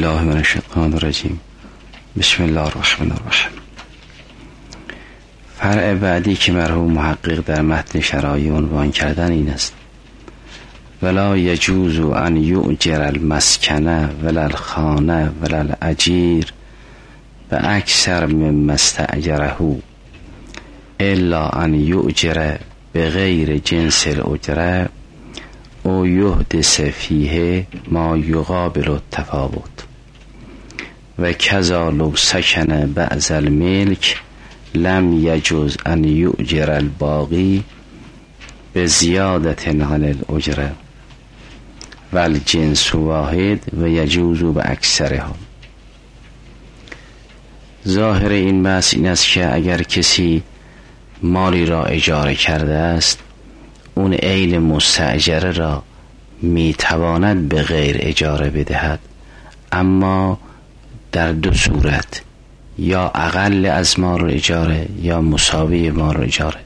بالله من الشیطان الرجیم. بسم الله الرحمن الرحیم. فرع بعدی که مرحوم محقق در متن شرایع عنوان کردن این است: ولا یجوز ان یؤجر المسکنه ولا الخانه ولا الاجیر به اکثر مما استاجره الا ان یؤجر به غیر جنس الاجره او یحدث فیه ما یقابل التفاوت و کذا لو سکن بعض الملک لم یجوز ان یؤجر الباقی به زیادت عن الاجره و الجنس واحد و یجوز به اکثرها. ظاهر این بحث این است که اگر کسی مالی را اجاره کرده است، اون عین مستاجره را میتواند به غیر اجاره بدهد، اما در دو صورت: یا اقل از مال اجاره یا مساوی مال اجاره.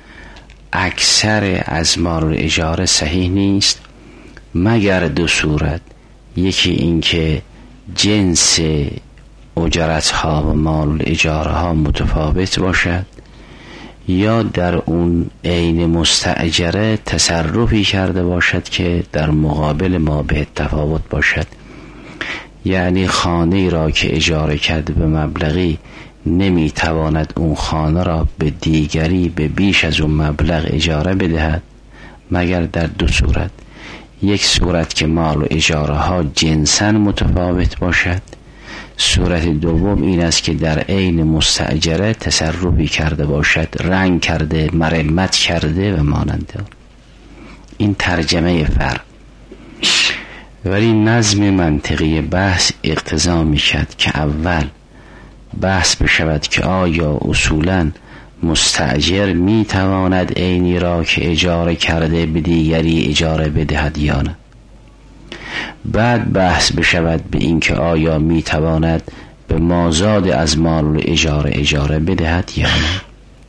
اکثر از مال اجاره صحیح نیست مگر دو صورت: یکی این که جنس اجرت ها و مال اجاره ها متفاوت باشد، یا در اون عین مستاجره تصرفی کرده باشد که در مقابل ما به تفاوت باشد. یعنی خانه را که اجاره کرده به مبلغی نمیتواند اون خانه را به دیگری به بیش از اون مبلغ اجاره بدهد مگر در دو صورت: یک صورت که مال و اجاره ها جنساً متفاوت باشد، صورت دوم این است که در عین مستاجره تصرفی کرده باشد، رنگ کرده، مرمت کرده و مانند آن. این ترجمه فرق. ولی نظم منطقی بحث اقتضا می‌کرد که اول بحث بشود که آیا اصولاً مستاجر میتواند عینی را که اجاره کرده به دیگری اجاره بدهد یا نه. بعد بحث بشود به این که آیا میتواند به مازاد از مال اجاره بدهد یا نه.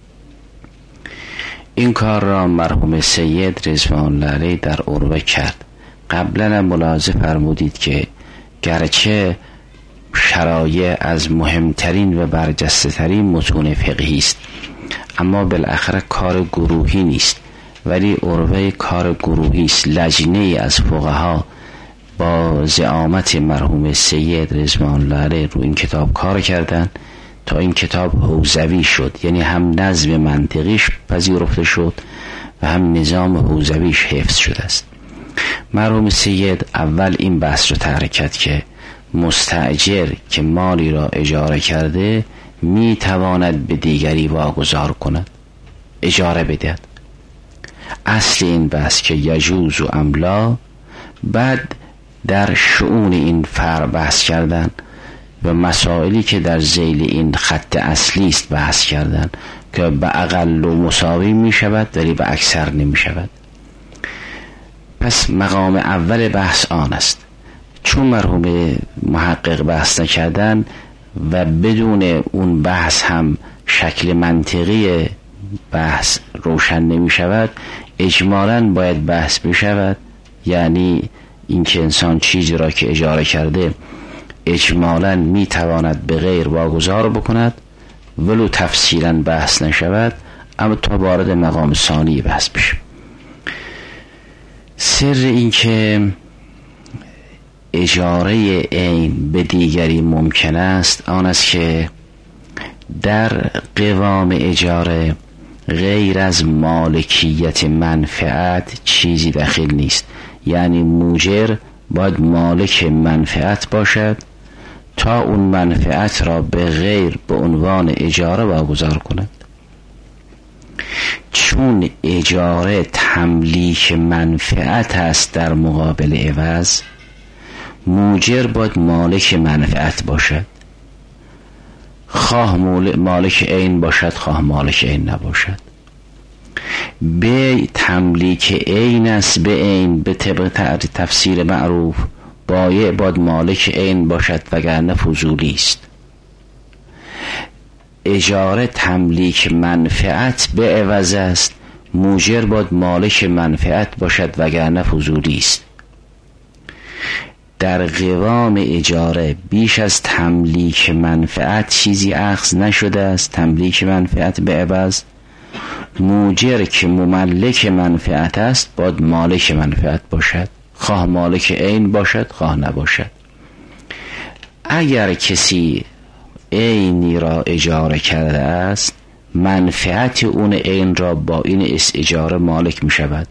این کار را مرحوم سید رضوان الله علیه در عروه کرد. قبلا ملاحظه فرمودید که گرچه شرایع از مهمترین و برجسته ترین متون فقهی است، اما بالاخره کار گروهی نیست، ولی عروه کار گروهی است. لجنه از فقها با زعامت مرحوم سید رضوان الله علیه رو این کتاب کار کردن تا این کتاب حوزوی شد، یعنی هم نظم منطقیش پذیرفته شد و هم نظام حوزویش حفظ شده است. مرحوم سید اول این بحث رو طرح کرد که مستاجر که مالی را اجاره کرده می تواند به دیگری واگذار کند، اجاره بدهد. اصل این بحث که یجوز و املا. بعد در شؤون این فرع بحث کردن و مسائلی که در ذیل این خط اصلی است بحث کردن که به اقل و مساوی می شود ولی به اکثر نمی شود. پس مقام اول بحث آن است. چون مرحوم محقق بحث نکردن و بدون اون بحث هم شکل منطقی بحث روشن نمی شود، اجمالاً باید بحث بشود. یعنی این که انسان چیزی را که اجاره کرده اجمالاً می تواند به غیر واگذار بکند، ولو تفصیلاً بحث نشود، اما تا وارد مقام ثانی بحث بشه. سر این که اجاره عین به دیگری ممکن است آن است که در قوام اجاره غیر از مالکیت منفعت چیزی داخل نیست. یعنی موجر باید مالک منفعت باشد تا اون منفعت را به غیر به عنوان اجاره واگذار کند. چون اجاره تملیک منفعت است در مقابل عوض، موجر باید مالک منفعت باشد، خواه مالک عین باشد خواه مالک عین نباشد. به تملیک عین است به عین به طبق تفسیر معروف بایع باید مالک عین باشد وگرنه فضولی است. اجاره تملیک منفعت به عوض است، موجر باید مالک منفعت باشد وگرنه فضولی است. در قوام اجاره بیش از تملیک منفعت چیزی اخذ نشده است، تملیک منفعت به عوض، موجر که مملک منفعت است باید مالک منفعت باشد، خواه مالک عین باشد خواه نباشد. اگر کسی عینی را اجاره کرده است، منفعت اون عین را با این اجاره مالک می شود.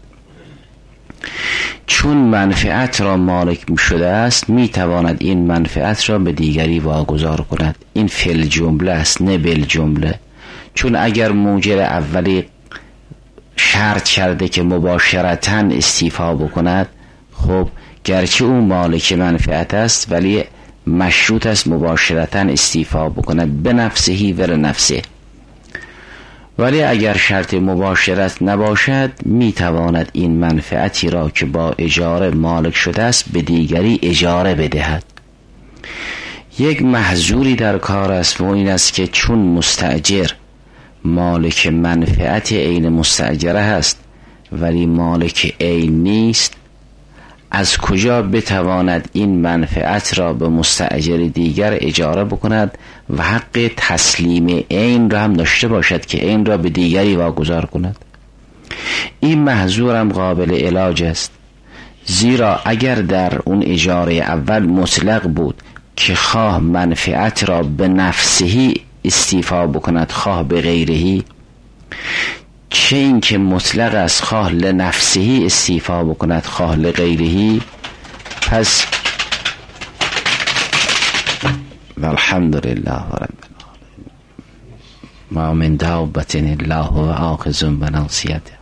چون منفعت را مالک می شده است، می تواند این منفعت را به دیگری واگذار کند. این فل جمله است نه بل جمله. چون اگر موجر اولی شرط کرده که مباشرتاً استیفا بکند، خب گرچه او مالک منفعت است ولی مشروط است مباشرتاً استیفا بکند به نفسهی و نفسه. ولی اگر شرط مباشرت نباشد، می تواند این منفعتی را که با اجاره مالک شده است به دیگری اجاره بدهد. یک محظوری در کار است و این است که چون مستاجر مالک منفعت عین مستاجره هست ولی مالک عین نیست، از کجا بتواند این منفعت را به مستاجر دیگر اجاره بکند و حق تسلیم عین را هم داشته باشد که عین را به دیگری واگذار کند؟ این محظور هم قابل علاج است، زیرا اگر در اون اجاره اول مطلق بود که خواه منفعت را به نفسهی استیفا بکند خواه به غیرهی، چه این که مطلق است خواه لنفسهی استیفا بکند خواه لغیرهی، پس والحمدلله رب العالمین ما من دابة الا هو آخذ بناصیته.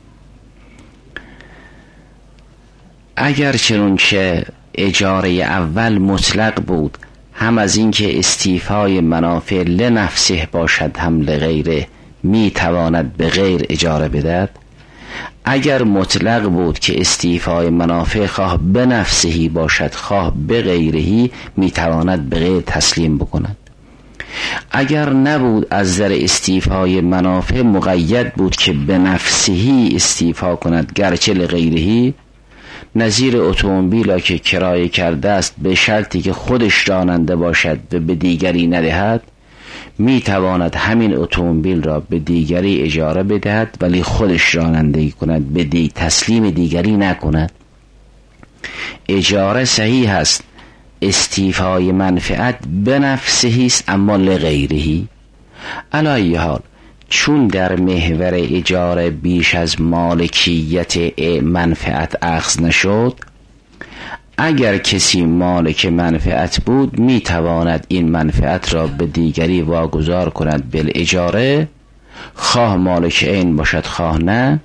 اگر چنانچه اجاره اول مطلق بود، هم از این که استیفای منافع لنفسه باشد هم لغیره، می تواند به غیر اجاره بدهد. اگر مطلق بود که استیفای منافع خواه به نفسهی باشد خواه به غیرهی، می تواند به غیر تسلیم بکند. اگر نبود از در استیفای منافع مقید بود که به نفسهی استیفا کند گرچه لغیرهی، نظیر اتومبیل که کرایه کرده است به شرطی که خودش راننده باشد و به دیگری ندهد، می تواند همین اتومبیل را به دیگری اجاره بدهد ولی خودش رانندگی کند، به تسلیم دیگری نکند. اجاره صحیح است، استیفای منفعت به نفسهی است اما لغیرهی. علی ای حال چون در محور اجاره بیش از مالکیت منفعت اخذ نشد، اگر کسی مالک منفعت بود می تواند این منفعت را به دیگری واگذار کند بالاجاره، خواه مالک عین باشد خواه نه.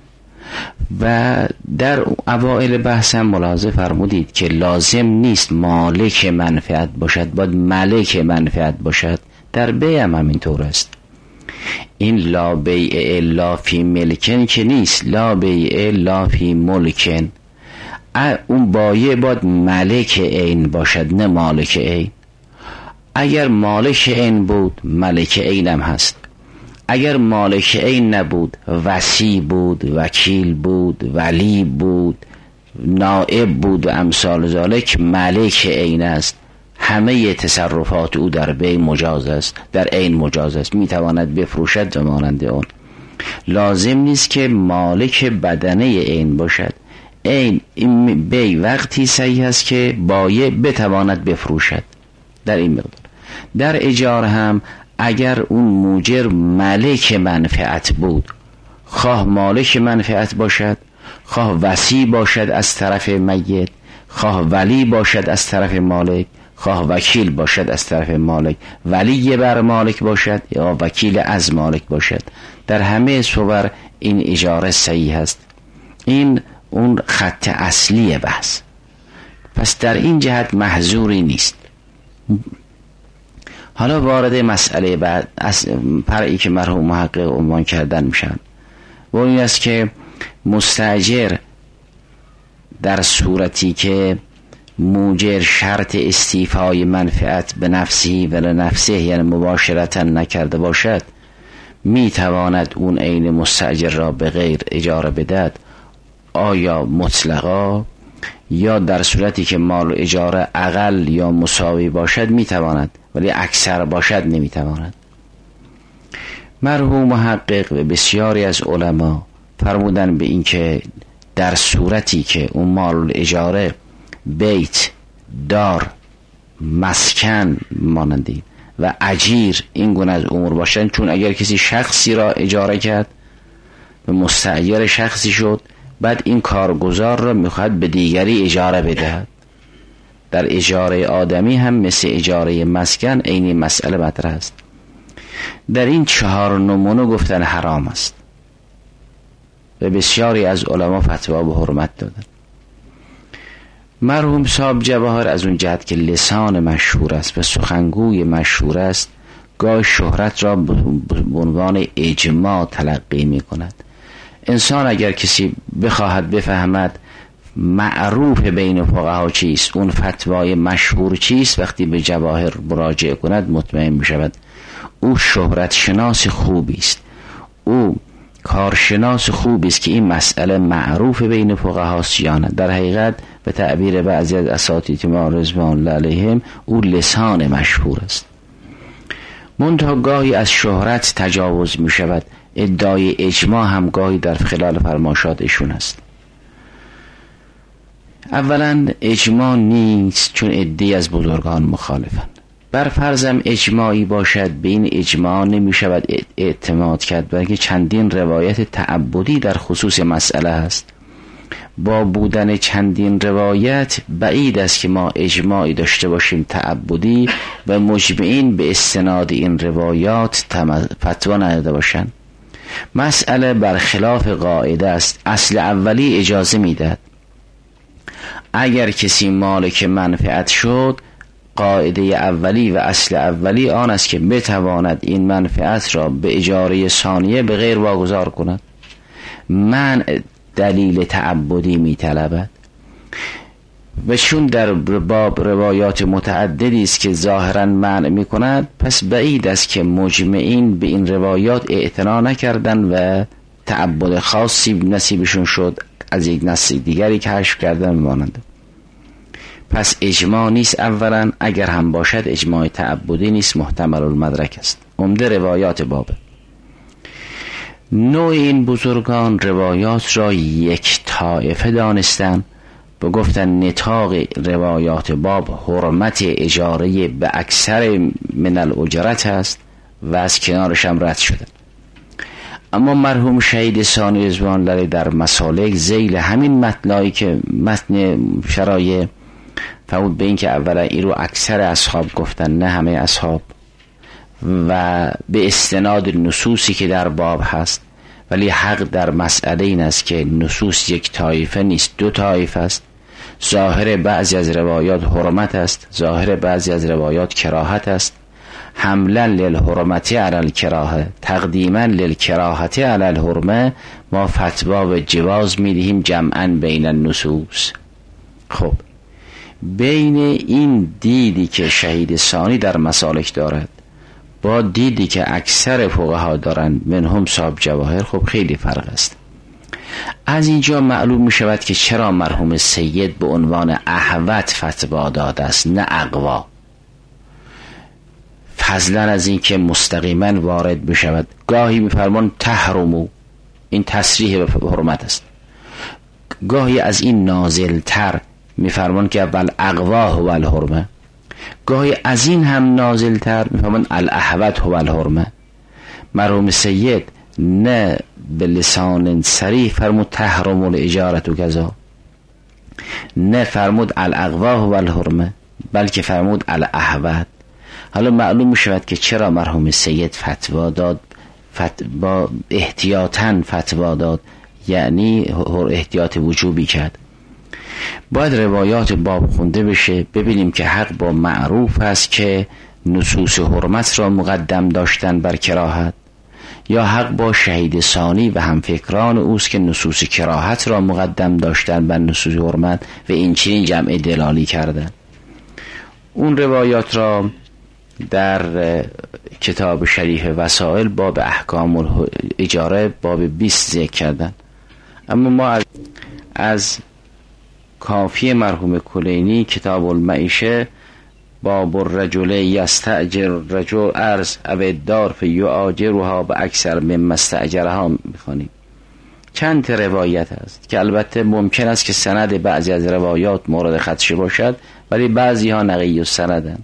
و در اوائل بحث هم ملاحظه فرمودید که لازم نیست مالک منفعت باشد، باید مالک منفعت باشد. در بیع هم همینطور است. این لا بیع الا فی ملکن که نیست، لا بیع الا فی ملکن. اون بایع باید ملک عین باشد نه مالک عین. اگر مالک عین بود ملک عین هم هست، اگر مالک عین نبود وصی بود، وکیل بود، ولی بود، نائب بود و امثال ذالک، ملک عین است. همه تصرفات او در بیع مجاز است، در عین مجاز است، میتواند بفروشد و مانند اون. لازم نیست که مالک بدنه عین باشد. این بیع وقتی صحیح است که بایع بتواند بفروشد در این مقدار. در اجاره هم اگر اون موجر مالک منفعت بود، خواه مالک منفعت باشد، خواه وصی باشد از طرف میت، خواه ولی باشد از طرف مالک، خواه وکیل باشد از طرف مالک، ولی بر مالک باشد یا وکیل از مالک باشد، در همه صور این اجاره صحیح است. این اون خط اصلی بحث. پس در این جهت محظوری نیست. حالا وارد مسئله بعد از فرعی که مرحوم محقق عنوان کردن میشن و این است که مستاجر در صورتی که موجر شرط استیفای منفعت به نفسی و لنفسه یعنی مباشرتا نکرده باشد، می تواند اون عین مستاجر را به غیر اجاره بدهد. آیا مطلقا یا در صورتی که مال اجاره اقل یا مساوی باشد میتواند، ولی اکثر باشد نمیتواند. مرحوم محقق و بسیاری از علما فرمودن به این که در صورتی که اون مال اجاره بیت، دار، مسکن مانندی و اجیر این گونه از امور باشن، چون اگر کسی شخصی را اجاره کرد و مستأجر شخصی شد، بعد این کارگزار را میخواد به دیگری اجاره بدهد. در اجاره آدمی هم مثل اجاره مسکن عین مسئله مطرح است. در این 4 نمونه گفتن حرام است و بسیاری از علما فتوا به حرمت دادن. مرحوم صاحب جواهر از اون جهت که لسان مشهور است و سخنگوی مشهور است، گاه شهرت را به عنوان اجماع تلقی می کند. انسان اگر کسی بخواهد بفهمد معروف بین فقها چیست، اون فتوای مشهور چیست، وقتی به جواهر مراجعه کند مطمئن می شود او شهرت شناس خوبی است، او کارشناس خوبی است که این مسئله معروف بین فقهاست یا نه. در حقیقت به تعبیر بعضی از اساتید ما رضوان الله علیهم او لسان مشهور است. منتها گاهی از شهرت تجاوز می شود. ادعای اجماع هم گاهی در خلال فرمایشات ایشون است. اولا اجماع نیست، چون عده‌ای از بزرگان مخالفند. بر فرضم اجماعی باشد، به این اجماع نمی شود اعتماد کرد، بلکه چندین روایت تعبدی در خصوص مسئله است. با بودن چندین روایت بعید است که ما اجماعی داشته باشیم تعبدی و مجمعین به استناد این روایات فتوا نداده باشند. مسئله برخلاف قاعده است. اصل اولی اجازه میدهد اگر کسی مالک منفعت شد، قاعده اولی و اصل اولی آن است که بتواند این منفعت را به اجاره ثانیه به غیر واگذار کند. منع دلیل تعبدی می طلبد و چون در باب روایات متعددی است که ظاهرا منع می کند، پس بعید است که مجمعین به این روایات اعتنا نکردن و تعبد خاصی نصیبشون شد از یک نص دیگری کشف کردن مانند. پس اجماع نیست. اولا اگر هم باشد اجماع تعبدی نیست، محتمل المدرک است. عمده روایات بابه. نوع این بزرگان روایات را یک طایفه دانستن و گفتن نطاق روایات باب حرمت اجاره به اکثر من الاجرت است و از کنارش هم رد شدن. اما مرحوم شهید ثانی رضوان الله در مسالک ذیل همین متنایی که متن شرایع فرمود به این که اولا این رو اکثر اصحاب گفتن، نه همه اصحاب، و به استناد نصوصی که در باب هست. ولی حق در مسئله این است که نصوص یک طایفه نیست، 2 طایفه است. ظاهر بعضی از روایات حرمت است، ظاهر بعضی از روایات کراهت است. حملا للحرمت علی الکراهه، تقدیما للکراهت علی الحرمه، ما فتوا و جواز میدهیم جمعا بین النصوص. خب بین این دیدی که شهید ثانی در مسالک دارد با دیدی که اکثر فقها دارند منهم صاحب جواهر، خب خیلی فرق است. از اینجا معلوم می شود که چرا مرحوم سید به عنوان احوط فتوا داده است نه اقوا، فضلا از این که مستقیما وارد می شود. گاهی می فرمان تحرمو، این تصریح به حرمت است. گاهی از این نازلتر می فرمان که اول اقوا هو الحرمه، گاهی از این هم نازلتر می فرمان الاحوط هو الحرمه. مرحوم سید نه به لسان صریح فرمود تحرم الاجارت و کذا، نه فرمود الاقوا هو الحرمه، بلکه فرمود الاحوط. حالا معلوم می شود که چرا مرحوم سید فتوا داد، با احتیاطاً فتوا داد، یعنی احتیاط وجوبی کرد. باید روایات باب خونده بشه، ببینیم که حق با معروف است که نصوص حرمت را مقدم داشتن بر کراهت، یا حق با شهید ثانی و همفکران اوست که نصوص کراهت را مقدم داشتن بر نصوص حرمت و این چنین جمع دلالی کردن. اون روایات را در کتاب شریف وسائل باب احکام اجاره باب 20 ذکر کردن. اما ما از کافی مرحوم کلینی کتاب المعیشه باب الرجل یستأجر رجل ارض او الدار فیؤاجرها باکثر مما استأجرها میخوانیم. چند روایت هست که البته ممکن است که سند بعضی از روایات مورد خدشه باشد، ولی بعضی ها نقی السندن.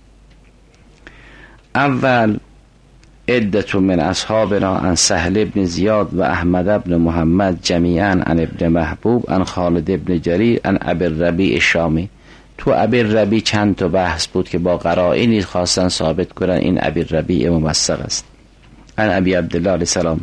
اول عدة من اصحابنا عن سهل بن زیاد و احمد بن محمد جمیعا عن ابن محبوب عن خالد بن جریر عن ابی الربیع الشامی. تو ابی الربیع چند تا بحث بود که با قرائنی خواستن ثابت کنن این ابی الربیع ممسق است. عن ابی عبدالله علیه السلام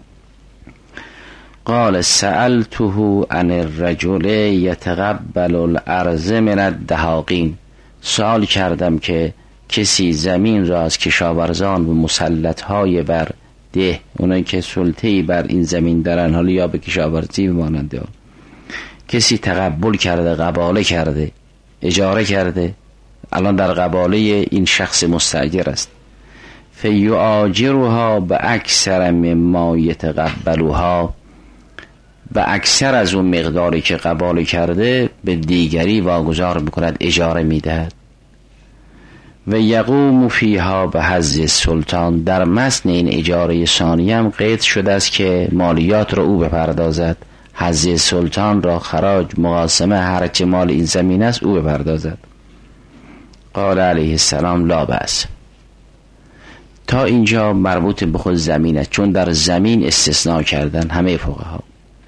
قال سألته عن الرجل یتقبل الارض من الدهاقین. سوال کردم که کسی زمین را از کشاورزان و مسلطهای بر ده، اونایی که سلطه‌ای بر این زمین دارن، حالا یا به کشاورزی بماننده، کسی تقبل کرده، قباله کرده، اجاره کرده، الان در قباله این شخص مستاجر است، فیؤاجرها به اکثر مما یتقبلها، و اکثر از اون مقداری که قباله کرده به دیگری واگذار میکند، اجاره میدهد. و یقوم فیها به حظ سلطان. در متن این اجاره ثانی هم قید شده است که مالیات را او بپردازد، حظ سلطان را، خراج، مقاسمه، هرچه مال این زمین است او بپردازد. قال علیه السلام لا بأس. تا اینجا مربوط به خود زمین است، چون در زمین استثناء کردن همه فقها.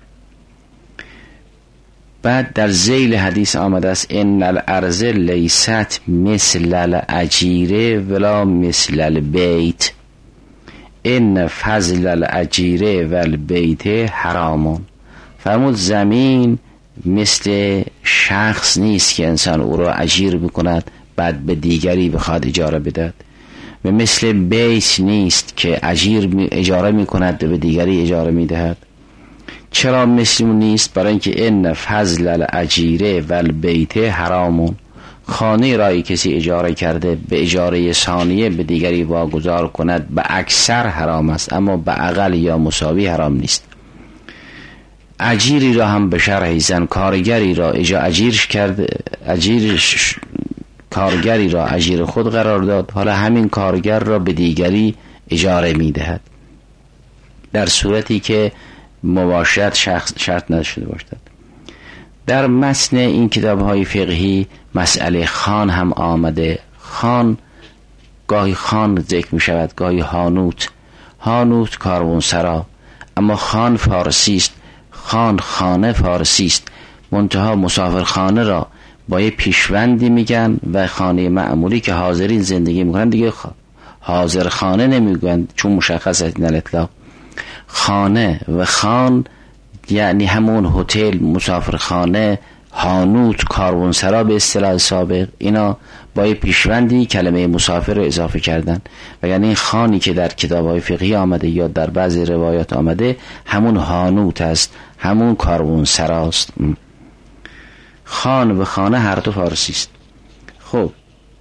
بعد در ذیل حدیث آمده است ان الارض لیست مثل الاجیره ولا مثل البیت، ان فضل الاجیره و البیت حرامون. فرمود زمین مثل شخص نیست که انسان او را اجیر بکند بعد به دیگری بخواد اجاره بدهد، و مثل بیت نیست که اجاره میکند به دیگری اجاره میدهد. چرا مثل اون نیست؟ برای اینکه ان فضل الاجیره و البیت حرامون. خانه رای کسی اجاره کرده به اجاره ثانیه به دیگری واگذار کند به اکثر حرام است، اما به اقل یا مساوی حرام نیست. اجیری را هم به شرح زن کارگری را اجیر کرده، کارگری را اجیر خود قرار داد، حالا همین کارگر را به دیگری اجاره میدهد در صورتی که مباشرت شرط نشده باشد. در متن این کتاب‌های فقهی مسئله خان هم آمده. خان گاهی خان ذکر می شود، گاهی هانوت. هانوت کاروانسرا، اما خان فارسی است. خانه فارسی است، منتها مسافرخانه را با یه پیشوندی میگن و خانه معمولی که حاضرین زندگی میکنن دیگه حاضر خانه نمیگن، چون مشخص است این اطلاق. خانه و خان یعنی همون هتل، مسافرخانه، هانوت، کاروانسرا به اصطلاح سابق، اینا با یه پیشوندی کلمه مسافر رو اضافه کردن. و یعنی این خانی که در کتاب‌های فقهی آمده یا در بعضی روایات آمده همون هانوت است، همون کاروانسراست. خان و خانه هر دو فارسی است. خب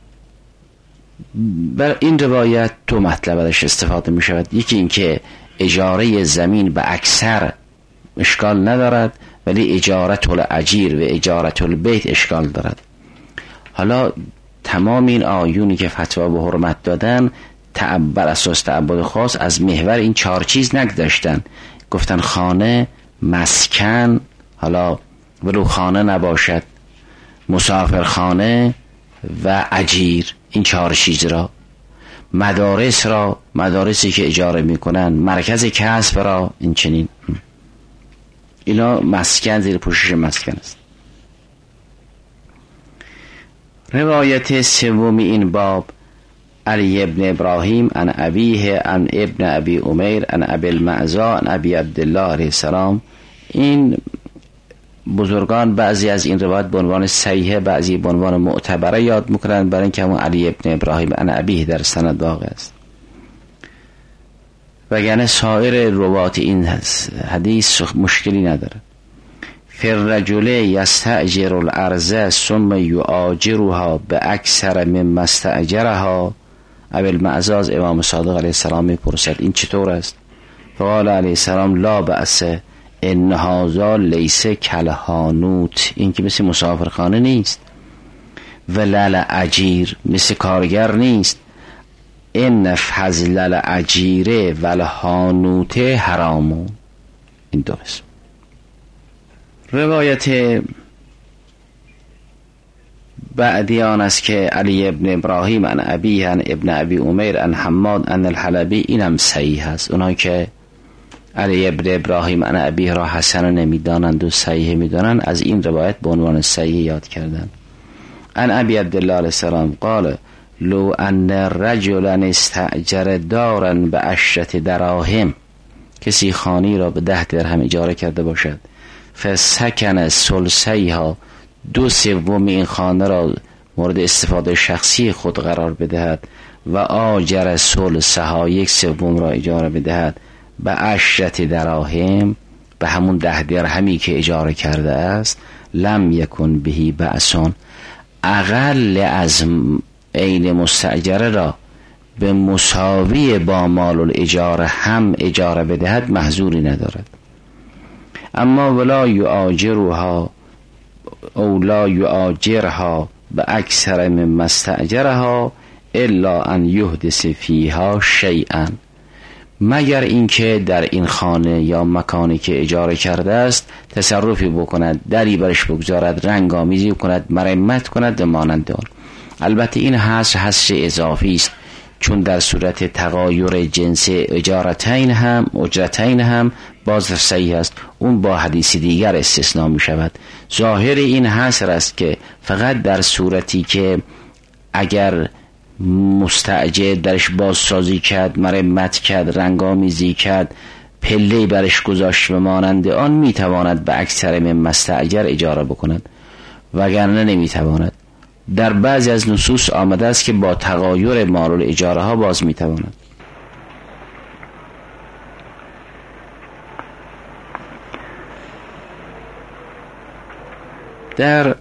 بر این روایت تو مطلب ازش استفاده می شود. یکی این که اجاره زمین به اکثر اشکال ندارد، ولی اجارت الاجیر و اجارت البیت اشکال دارد. حالا تمام این آیونی که فتوا به حرمت دادن بر اساس تعبد خاص از محور این 4 چیز نگذاشتن. گفتن خانه، مسکن، حالا ولو خانه نباشد، مسافرخانه و اجیر، این 4 چیز را. مدارسی که اجاره میکنن، مرکز کسب را، این چنین. اینا مسکن، زیر پوشش مسکن است. روایت سوم این باب علی ابن ابراهیم عن ابیه عن ابن ابی عمیر عن ابی المعزا عن ابی عبدالله علیه السلام. این بزرگان بعضی از این روایت به عنوان صحیحه، بعضی به عنوان معتبره یاد میکنند، برای اینکه همون علی ابن ابراهیم عن ابیه در سند واقع است. وگرنه سایر روایات این حدیث مشکلی نداره. فالرجل یستأجر الارض ثم یؤاجرها باکثر مما استأجرها. ابی المعزاز امام صادق علیه السلام میپرسد این چطور است؟ فقال علیه السلام لا بأس ان هذا لیس کلهانوت، این که مثل مسافرخانه نیست. ولل اجیر، مثل کارگر نیست. ان فضل الاجیره والهانوت حرامون. این درست. روایت بعدی آن است که علی ابن ابراهیم عن ابیه عن ابن ابی عمیر عن حماد عن الحلبی، اینم صحیح است. اونایی که علی ابن ابراهیم عن ابیه را حسن نمیدانند و صحیح میدانند از این روایت به عنوان صحیح یاد کردند. عن ابی عبدالله علیه السلام قال لو ان رجلا استاجر دارا ب10 دراهم، کسی خانی را به 10 درهم اجاره کرده باشد، فسکن ثلثیها، 2/3 این خانه را مورد استفاده شخصی خود قرار بدهد، و آجر ثلثها، 1/3 را اجاره بدهد، ب10 دراهم، به همون 10 درهمی که اجاره کرده است، لم یکن بهی بأسون، اقل از عین مستاجره را به مساوی با مال الاجاره هم اجاره بدهد محظوری ندارد. اما ولا یؤاجرها او لا یؤاجرها به اکثر مما استاجرها الا ان یحدث فیها شیئا، مگر اینکه در این خانه یا مکانی که اجاره کرده است تصرفی بکند، دری برش بگذارد، رنگ آمیزی کند، مرمت کند و مانند آن. البته این حصر اضافی است، چون در صورت تغایر جنس اجارتین هم باز صحیح است، اون با حدیث دیگر استثناء می شود. ظاهر این حصر است که فقط در صورتی که اگر مستأجر درش بازسازی کرد، مرمت کرد، رنگامیزی کرد، پله برش گذاشت و مانند آن، میتواند به اکثر من مستأجر اجاره بکند، وگرنه نمیتواند. در بعضی از نصوص آمده است که با تغایر مال الاجاره ها باز میتواند. در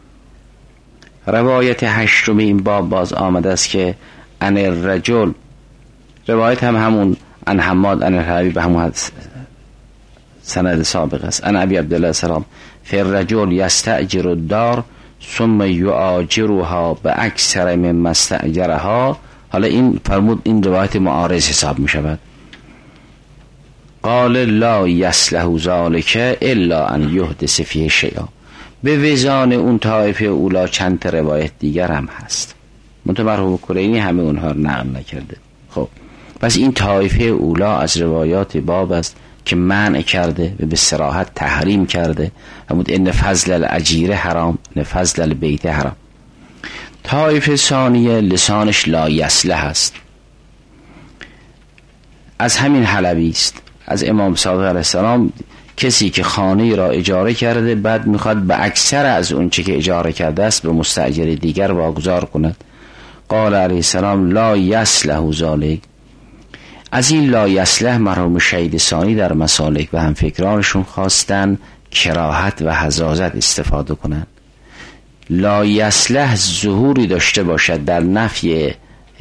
روایت 8 این باب باز آمده است که ان الرجل، روایت همون ان حماد ان الحلبی به همون سند سابق است. ان ابی عبدالله السلام فی الرجل یستأجر الدار ثم یؤاجرها به اکثر مما استأجرها. حالا این فرمود این روایت معارض حساب می شود. قال لا یصلح ذلک الا ان یحدث فیه شیئا. به وزان اون طایفه اولا چند تا روایت دیگر هم هست، مرحوم کلینی همه اونها رو نقل نکرده. خب پس این طایفه اولا از روایات باب است که منع کرده و به صراحت تحریم کرده، همون ان فضل الاجیره حرام، ان فضل البیت حرام. طایفه ثانیه لسانش لا یصلح است، از همین حلبی است، از امام صادق علیه السلام. کسی که خانه را اجاره کرده بعد میخواد به اکثر از اون چه که اجاره کرده است به مستاجر دیگر واگذار کند. قال علیه السلام لا یصلح ذلک. از این لا یصلح مرحوم شهید ثانی در مسالک و هم فکرانشون خواستن کراهت و حزازت استفاده کنند. لا یصلح ظهوری داشته باشد در نفی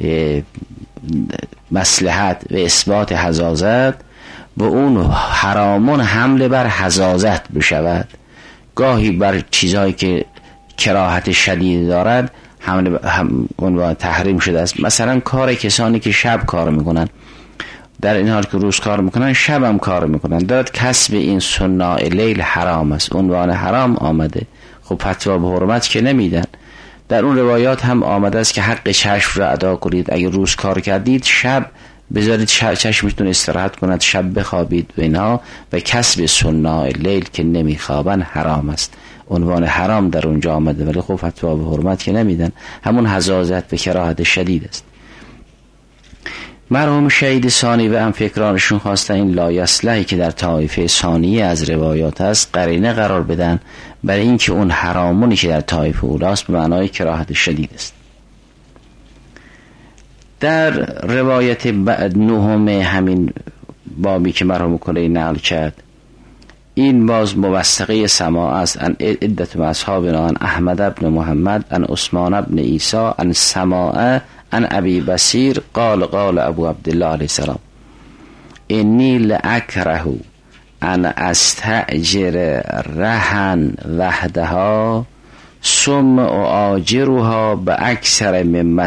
مصلحت و اثبات حزازت، و اون حرامون حمله بر حزازت بشود. گاهی بر چیزهایی که کراهت شدید دارد اون تحریم شده است. مثلا کار کسانی که شب کار میکنن، در این حال که روز کار میکنن شب هم کار میکنن، دارد کسب این صناع لیل حرام است، عنوان حرام آمده. خب فتوا به حرمت که نمیدن. در اون روایات هم آمده است که حق چشم را ادا کنید، اگر روز کار کردید شب بذارید چشمتون استراحت کند، شب بخوابید و اینها، و کسب صناع لیل که نمیخوابن حرام است، عنوان حرام در اونجا آمده. ولی خب فتوا به حرمت که نمیدن، همون حزازت و کراهت شدید است. مرحوم شهید ثانی و هم فکرانشون خواستن این لا یصلحی که در طایفه ثانیه از روایات است قرینه قرار بدن برای اینکه اون حرامونی که در طایفه اولاست به معنای کراهت شدید است. در روایت بعد 9 همین بابی که مرحوم کلی نقل کرد، این باز موثقه سماع است. ان عدت من اصحابنا ان احمد بن محمد ان عثمان بن عیسی ان سماع ان ابی بصیر قال قال ابو عبدالله علیه السلام انی لاکره ان استأجر رهن وحدها ثم اؤاجرها باکثر مما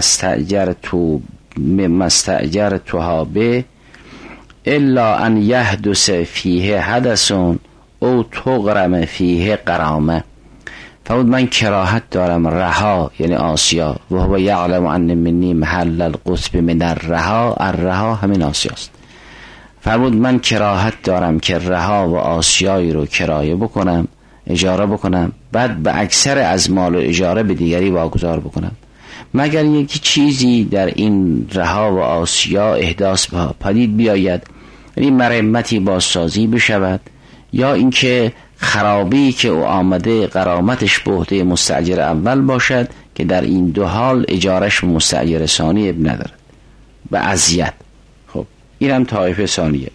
استأجرتها به الا ان یحدث فیه حدث او تغرم فیه غرامه. فرمود من کراهت دارم رها یعنی آسیا، و هو یعلم ان منی محل القطب من الرها همین آسیاست. فرمود من کراهت دارم که رها و آسیایی رو کرایه بکنم، اجاره بکنم، بعد به اکثر از مال و اجاره به دیگری واگذار بکنم، مگر یکی چیزی در این رها و آسیا احداث پدید بیاید، یعنی مرمتی بازسازی بشود، یا اینکه خرابی که او آمده غرامتش به عهده مستأجر اول باشد که در این دو حال اجارش به مستأجر ثانی اب ندارد به اذیت. خب اینم طایفه ثانیه.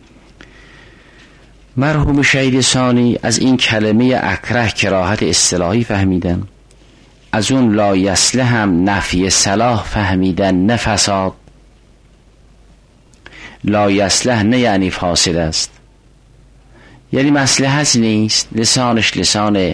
مرحوم شهید ثانی از این کلمه اکره کراهت اصطلاحی فهمیدن، از اون لا یصلح هم نفی صلاح فهمیدن، نه فساد. لا یصلح نه یعنی فاسد است، یعنی مصلحت نیست، لسانش لسان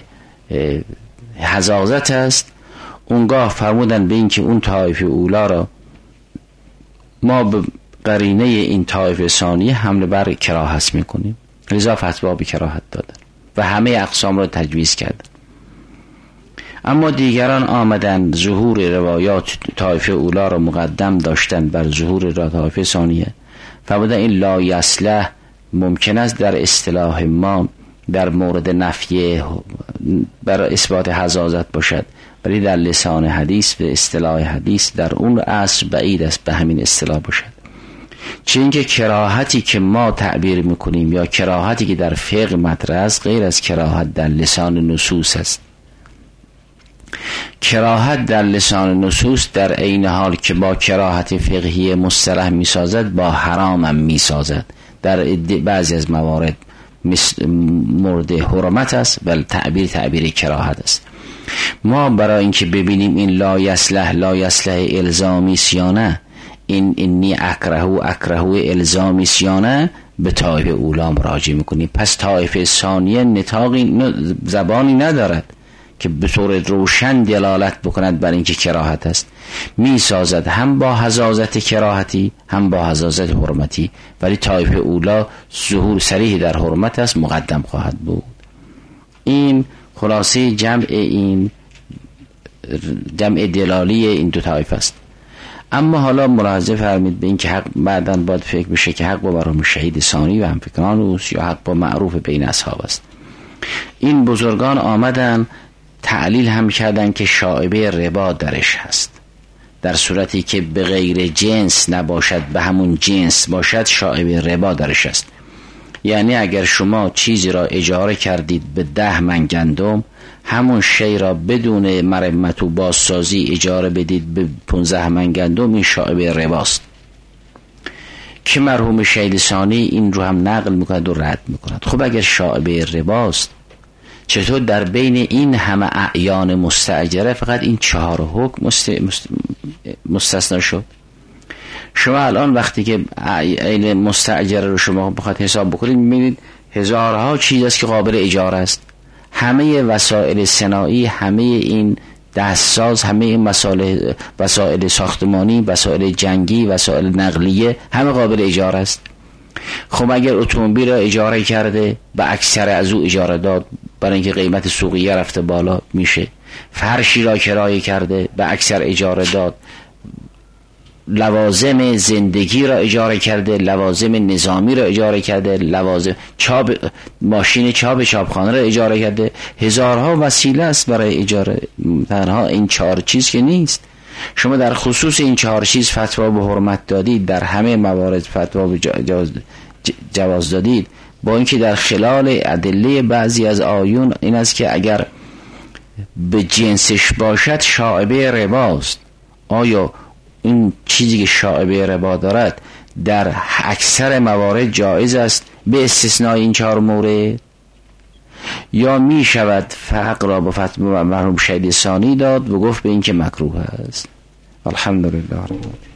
حزازت است. اونگاه فرمودن به این که اون طایفه اولا را ما به قرینه این طایفه ثانیه حمله بر کراهت میکنیم، لذا فتوا به کراهت دادن و همه اقسام را تجویز کردن. اما دیگران آمدن ظهور روایات طایفه اولا را مقدم داشتن بر ظهور طایفه ثانیه، فرمودن این لا یصلح ممکن است در اصطلاح ما در مورد نفی بر اثبات حزازت باشد، ولی در لسان حدیث و اصطلاح حدیث در اون عصر بعید است به همین اصطلاح باشد. چه اینکه کراهتی که ما تعبیر میکنیم یا کراهتی که در فقه مطرح است غیر از کراهت در لسان نصوص است. کراهت در لسان نصوص در عین حال که با کراهت فقهی مصطلح میسازد با حرام هم میسازد، در بعضی از موارد مورد حرمت است ولی تعبیر کراهت است. ما برای اینکه ببینیم این لا یصلح الزامی سیانه، این انی اکره الزامی سیانه، به طایفه اولا مراجعه میکنیم. پس طایفه ثانیه نطاقی زبانی ندارد که به طور روشن دلالت بکند بر اینکه کراهت است، می سازد هم با حزازت کراهتی هم با حزازت حرمتی، ولی طایفه اولا ظهور صریح در حرمت است، مقدم خواهد بود. این خلاصه جمع دلالی این دو طایفه است. اما حالا ملاحظه فرمید به این که حق بعداً باید فکر بشه که حق با مرحوم شهید ثانی و همفکران اوست یا حق با معروف بین اصحاب است. این بزرگان آمدن تعلیل هم کردن که شائبه ربا درش هست، در صورتی که به غیر جنس نباشد به همون جنس باشد شائبه ربا درش هست. یعنی اگر شما چیزی را اجاره کردید به 10 من گندم، همون شی را بدون مرمت و بازسازی اجاره بدید به 15 من گندم، این شائبه رباست که مرحوم شهید ثانی این رو هم نقل میکند و رد میکند. خب اگر شائبه رباست، چطور در بین این همه اعیان مستأجره فقط این 4 حکم مستثنا شد؟ شما الان وقتی که عین مستأجره رو شما بخواد حساب بکنید میبینید هزارها چیز است که قابل اجاره است. همه وسایل صناعی، همه این دستساز، همه این وسایل ساختمانی، وسایل جنگی، وسایل نقلیه، همه قابل اجاره است. خب اگر اتومبیل را اجاره کرده به اکثر از او اجاره داد برای اینکه قیمت سوقیه رفته بالا میشه. فرشی را کرایه کرده به اکثر اجاره داد. لوازم زندگی را اجاره کرده، لوازم نظامی را اجاره کرده، لوازم ماشین چاپخانه را اجاره کرده. هزارها وسیله است برای اجاره، تنها این 4 چیز که نیست. شما در خصوص این 4 چیز فتوا به حرمت دادید، در همه موارد فتوا به جواز دادید، با اینکه در خلال ادله بعضی از آیون این است که اگر به جنسش باشد شائبه رباست. آیا این چیزی که شائبه ربا دارد در اکثر موارد جایز است به استثنای این 4 مورد، یا می شود فرق را با فتوا مرحوم شهید ثانی داد و گفت به این که مکروه است؟ الحمدلله.